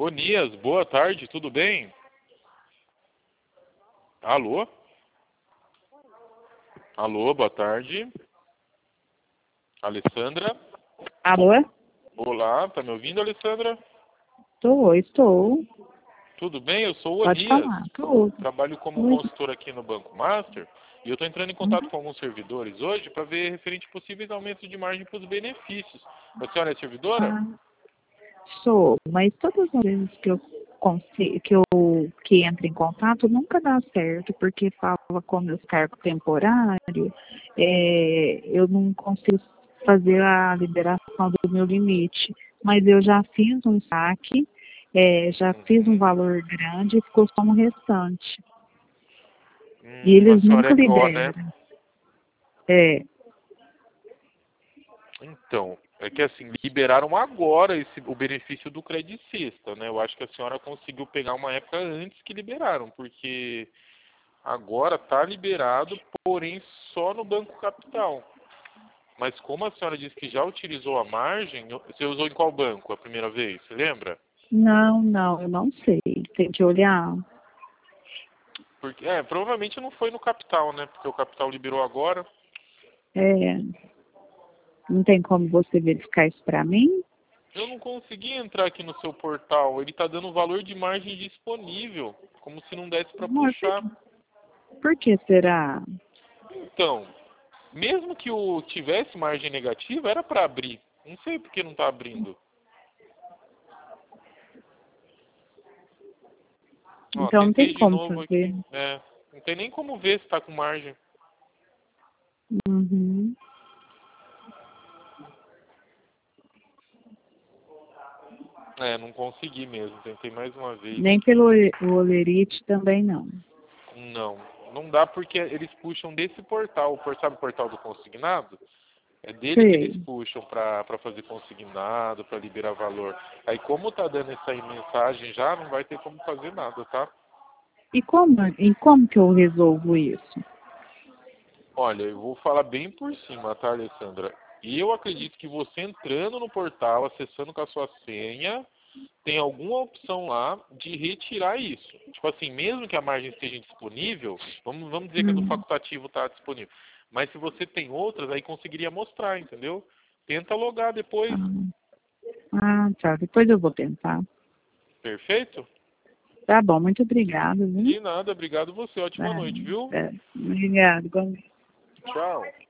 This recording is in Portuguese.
Nias, boa tarde, tudo bem? Alô? Alô, boa tarde. Alessandra? Alô? Olá, tá me ouvindo, Alessandra? Estou. Tudo bem? Eu sou o Pode Onias. falar, tô. Trabalho como Oi. consultor aqui no Banco Master e eu estou entrando em contato Uhum. com alguns servidores hoje para ver referente possíveis aumentos de margem para os benefícios. A senhora é servidora? Ah, sou, mas todas as vezes que eu consigo, que entro em contato, nunca dá certo, porque fala com meus cargos temporários, eu não consigo fazer a liberação do meu limite. Mas eu já fiz um saque, já fiz um Uhum. valor grande e ficou só no restante. E A eles senhora nunca é ó, né? liberam. É, Então, é que assim, liberaram agora o benefício do credicista, né? Eu acho que a senhora conseguiu pegar uma época antes que liberaram, porque agora está liberado, porém só no Banco Capital. Mas como a senhora disse que já utilizou a margem, você usou em qual banco a primeira vez? Você lembra? não, eu não sei. Tem que olhar. Porque, provavelmente não foi no Capital, né? Porque o Capital liberou agora. É, não tem como você verificar isso para mim? Eu não consegui entrar aqui no seu portal. Ele está dando o valor de margem disponível, como se não desse para Amor, puxar. por que será? Então, mesmo que o tivesse margem negativa, era para abrir. Não sei por que não está abrindo. Ó, Então não tem tentei de como novo fazer. aqui. Não tem nem como ver se está com margem. Uhum. Não consegui mesmo. Tentei mais uma vez Nem aqui. pelo o Olerite também não. Não, não dá porque eles puxam desse portal. Sabe o portal do consignado? É dele que eles Sei. puxam para fazer consignado, para liberar valor. Aí como tá dando essa aí mensagem já, não vai ter como fazer nada, tá? E como que eu resolvo isso? Olha, eu vou falar bem por cima, tá, Alessandra? E eu acredito que você entrando no portal, acessando com a sua senha, tem alguma opção lá de retirar isso. Tipo assim, mesmo que a margem esteja disponível, vamos dizer que a do Hum. facultativo está disponível. Mas se você tem outras, aí conseguiria mostrar, entendeu? Tenta logar depois. Tá. Depois eu vou tentar. Perfeito? Tá bom, muito obrigada, viu? De nada, obrigado você. Ótima noite, viu? Obrigada. Tchau.